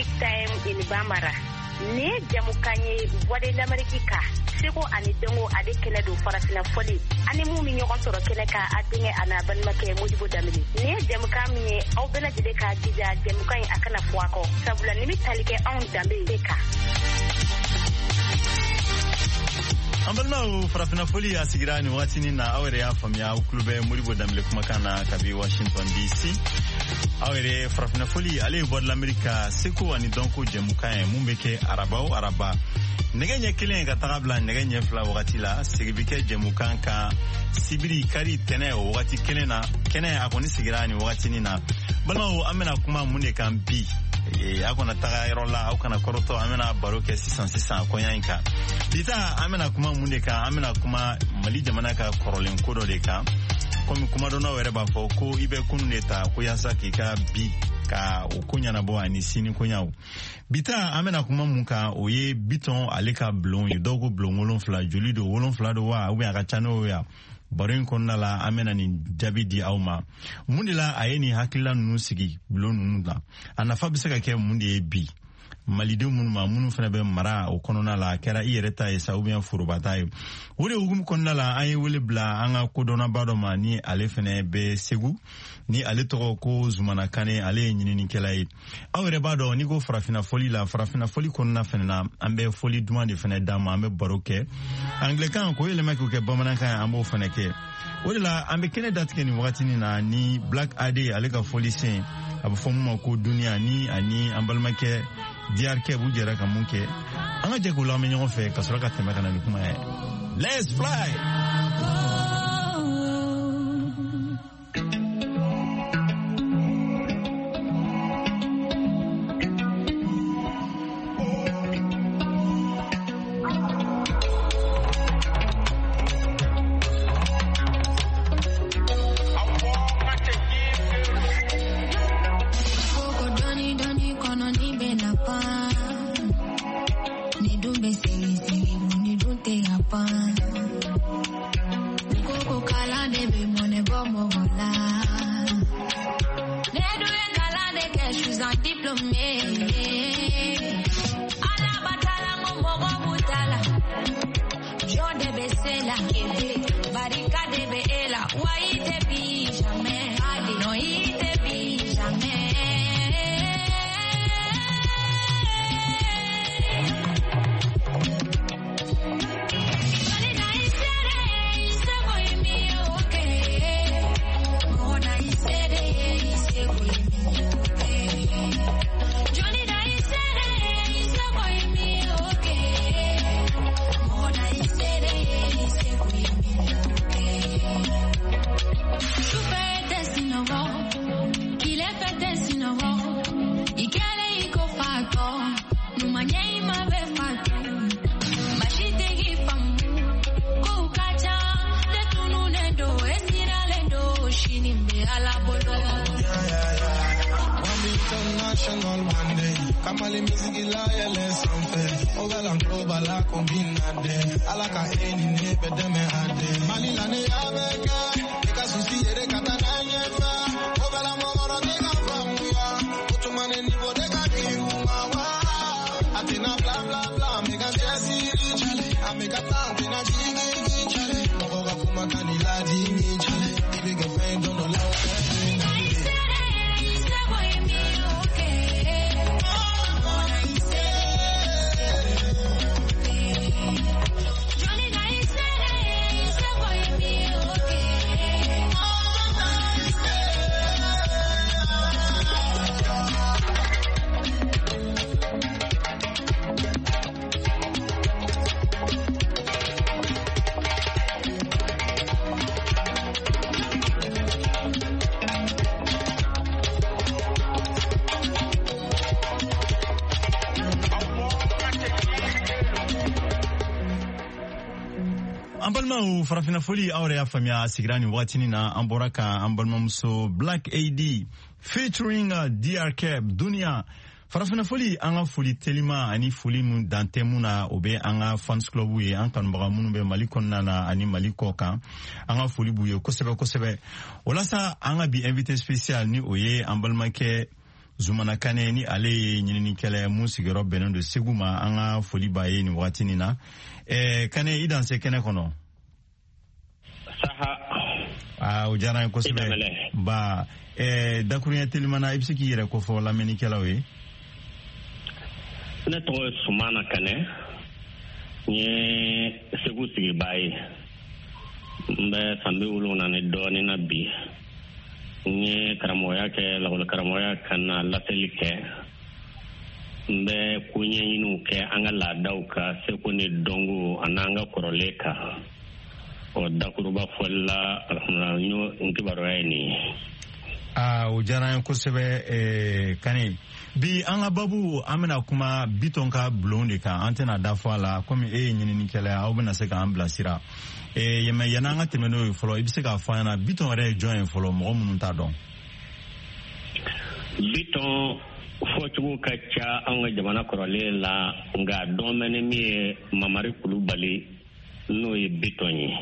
big time in Bamara. Ne jamukanye wade l'Amerika. Seko ani dongo ade kele do farafina foli. Ani mu mi nyoko soro kele ka adinge ana banmake mujibu damili. Ne jamukanye au bela jide ka jija jamukanye akana fuako. Sabula nimi talike on dambe deka. Ambalma farafina foli asigirani watini na awere ya famia uklube mujibu damili kumakana kabi Washington DC. Awere farafina foli ale bord l'Amerika seko ani donko jamukanye mumbeke araba. Neganya kelen ka tagabla neganya fla wakati la sigibike jemukanka sibiri kari tene wakati kelena kene akoni sigirani wakati nina balma amena kuma munde kan bi akona taga irola akona koroto amena baroke 600 konyanka dita amena kuma munde kan amena kuma mali jamana ka korolen kodo de kan komi kuma dona were ba fo ko ibe kuneta ko yasa kika bi ka ukunya na bo ani sini kunyawo bita amena kuma munka oye biton aleka blon dogo blon wolon fla jolido wolon fla do wa ubi aka chano ya barin konna la amena ni jabidi auma mundila ayeni hakila nunu sigi blon nunu da anafa bisaka ke mundi bi malide munu fana be mara o konona la kera iyereta esa ubien furubatayo wole ugum konna la ay wole bla anga kodona bado mani ale fene be segu ni ale to ko zumana kane ale nyini ni kelai awre bado ni go farafina foli konna fene na ambe foli dumande fene dama ambe baroke anglican ko yele mako ke bamana kan ambo fene ke wole la ambe kene datke ni wakati ni na ni black ade ale ka foli sen abo fomu ko dunia ni ani ambalmake DRK bujera kamunke anga je ko lame nyon fe kasura ka tema kana ni kuma let's fly. Ambalma farafina foli awre ya famia sigirani watini na amboraka ambalmamso Black AD featuring DRK Dunia. Farafina foli anga foli telima ani foli mu dantemu na obe anga fans club ye ankan baga munu be maliko na ani maliko kan anga foli buye kosebe wala sa anga bi invité spécial ni oye ambalma ke Zumana Kane ni ale ɲinini kɛlɛ mun sigiyɔrɔ bɛnnen don Segu ma an ka foli b'a ye nin waati nin na Kane i danse kɛnɛ kɔnɔ saha o diyara n ye kosɛbɛ ba dakuruɲɛ telimana i bɛ se k'i yɛrɛ kofɔ lamɛnnikɛlaw ye ne tɔgɔ ye Sumana Kane n ye Segu sigibaa ye n bɛ san 70 ni dɔɔnin na bi n ye karamɔgɔya kɛ lakɔli karamɔgɔya ka na laseli kɛ n bɛ koɲɛɲiniw kɛ an ka laadaw ka seko ni dɔnko ani an ka kɔrɔlen kan o dakuruba fɔli la alhamdulilah n kibaruya ye nin ye o diyara n ye kosɛbɛ Kane bi an ka babu an bɛna kuma Bitɔn ka bulon de kan an tɛna da fɔ a la komi e ye ɲininikɛla aw bɛna se k'an bilasira yanni an ka tɛmɛ n'o ye fɔlɔ i bɛ se k'a fɔ an ɲɛna Bitɔn yɛrɛ ye jɔn ye fɔlɔ mɔgɔ minnu t'a dɔn Bitɔn fɔcogo ka ca an ka jamana kɔrɔlen la nka dɔn bɛ ni min ye Mamari Kulubali n'o ye Bitɔn ye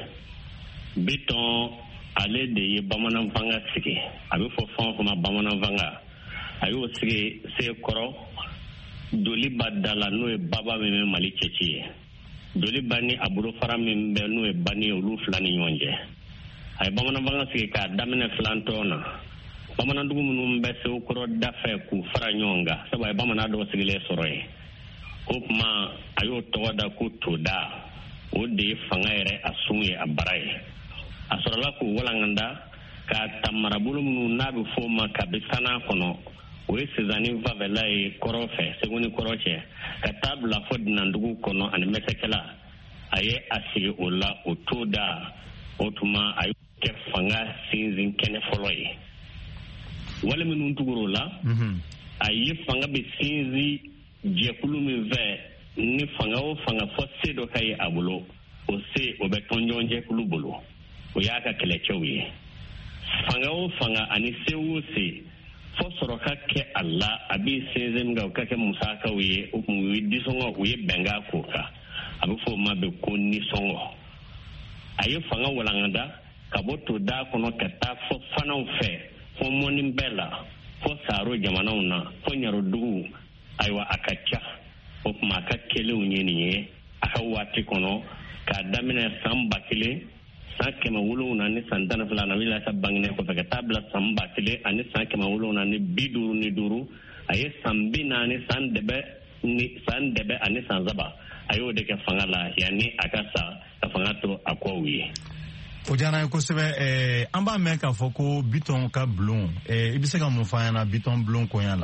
Bitɔn ale de ye bamanan fanga sigi a bɛ fɔ fɛn o fɛn ma bamanan fanga a y'o sigi Sekɔrɔ Joliba da la n'o ye baba min bɛ Mali cɛci ye Joliba ni a bolofara min bɛ n'o ye Bani ye olu fila ni ɲɔgɔn cɛ a ye bamanan fanga sigi k'a daminɛ filantɔn na bamanandugu minnu bɛ Sekɔrɔ da fɛ k'u fara ɲɔgɔn kan sabu a ye bamanan dɔw sigilen sɔrɔ yen o tuma a y'o tɔgɔ da ko Toda o de ye fanga yɛrɛ a sun ye a bara ye a sɔrɔla k'u walanganda k'a ta marabolo minnu n'a bɛ fɔ o ma kabi Sana kɔnɔ o ye Sizani Fafɛla ye kɔrɔ fɛ Segu ni kɔrɔ cɛ ka taa bila fɔ Dunandugu kɔnɔ ani Mɛsɛkɛla a ye a sigi o la o Toda o tuma a ye kɛ fanga sinsin kɛnɛ fɔlɔ ye wale minnu tugura o la a ye fanga bɛ sinsin jɛkulu min fɛ ni fanga o fanga fɔ se dɔ ka ye a bolo o se o bɛ tɔnjɔn jɛkulu bolo o y'a ka kɛlɛcɛw ye fanga o fanga ani se o se fɔ sɔrɔ ka kɛ a la a bɛ sinsin min kan o ka kɛ musakaw ye o kun ye disɔngɔ u ye bɛnkan k'o kan a bɛ fɔ o ma bɛ ko nisɔngɔ a ye fanga walangada ka bɔ Toda kɔnɔ ka taa fɔ Fanaw fɛ fɔ Mɔni bɛɛ la fɔ Saro jamanaw na fɔ Ɲarodugu ayiwa a ka ca o tuma a ka kɛlenw ye nin ye a ka waati kɔnɔ k'a daminɛ san 1000 san 700 ni san 12 na wili ka bangene kɔfɛ ka taa bila san 1000 ani san 700 ni 55 a ye san 40 san dɛbɛ ani san 3 a y'o de kɛ fanga la yanni a ka sa ka fanga to a kɔw ye o diyara n ye kosɛbɛ an b'a mɛn k'a fɔ ko Bitɔn ka bulon i bɛ se ka mun fɔ an ɲɛna Bitɔn bulon koɲa la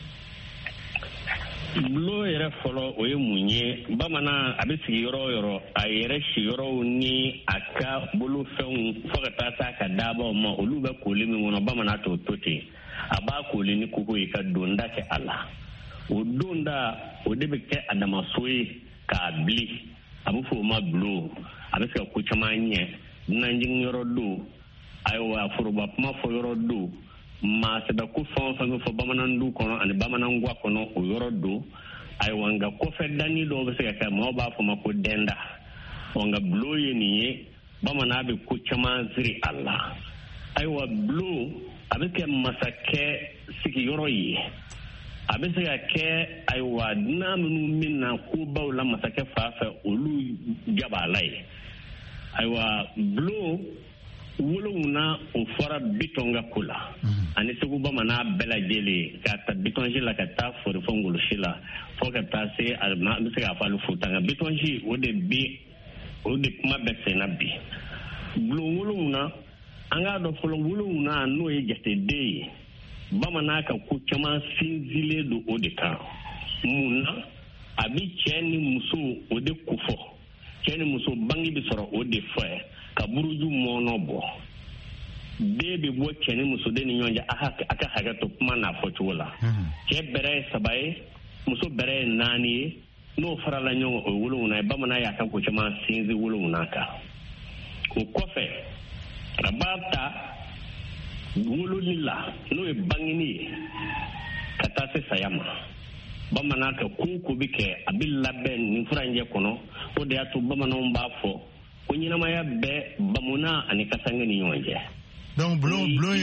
bulon yɛrɛ fɔlɔ o ye mun ye bamanan a bɛ sigi yɔrɔ o yɔrɔ a yɛrɛ siyɔrɔw ni a ka bolofɛnw fɔ ka taa s'a ka daabaw ma olu bɛ kooli min kɔnɔ bamanan t'o to ten a b'a kooli ni koko ye ka donda kɛ a la o donda o de bɛ kɛ a damaso ye k'a bili a bɛ fɔ o ma bulon a bɛ se ka ko caman ɲɛ dunanjigin yɔrɔ do ayiwa foroba kuma fɔ yɔrɔ do maa sɛbɛ ko fɛn o fɛn bɛ fɔ bamanandu kɔnɔ ani bamanangwa kɔnɔ o yɔrɔ do ayiwa nka kɔfɛ danni dɔw bɛ se ka kɛ maaw b'a fɔ ma ko dɛnda nka bulon ye nin ye bamanan bɛ ko caman siri a la ayiwa bulon a bɛ kɛ masakɛ sigiyɔrɔ ye a bɛ se ka kɛ ayiwa dunan minnu min na kobaw la masakɛ fa fɛ olu jabala ye ayiwa bulon wolonwula o fɔra Bitɔn ka ko la ani Segu bamanan bɛɛ lajɛlen ka ta Bitɔnsi la ka taa Forifɔ Ngolosi la fɔ ka taa se an bɛ se k'a fɔ ali Futa Bitɔnsi o de kuma bɛ senna bi bulon wolonwula an k'a dɔn fɔlɔ wolonwula n'o ye jateden ye bamanan ka ko caman sinsinlen don o de kan mun na a bɛ cɛ ni muso o de kofɔ cɛ ni muso bange bɛ sɔrɔ o de fɛ ka buruju mɔnɔ bɔ den bɛ bɔ cɛ ni muso de ni ɲɔgɔn cɛ a ka hakɛ to kuma n'a fɔcogo la cɛ bɛrɛ ye 3 ye muso bɛrɛ ye 4 ye n'o farala ɲɔgɔn o ye wolonwula ye bamanan y'a ka ko caman sinsin wolonwula kan o kɔfɛ a b'a ta wololi la n'o ye bangeni ye ka taa se saya ma bamanan ka ko bɛ kɛ a bɛ labɛn nin furanjɛ kɔnɔ o de y'a to bamananw b'a fɔ ko ɲɛnamaya bɛ bamunan ani kasange ni ɲɔgɔn cɛ donc bulon